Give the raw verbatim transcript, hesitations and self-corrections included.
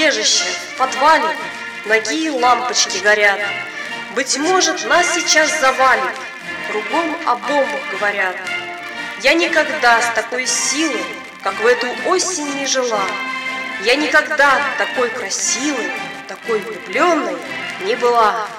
убежище, в подвале ноги лампочки горят. Быть может, нас сейчас завалит, кругом о бомбах говорят. Я никогда с такой силой, как в эту осень, не жила. Я никогда такой красивой, такой влюбленной не была.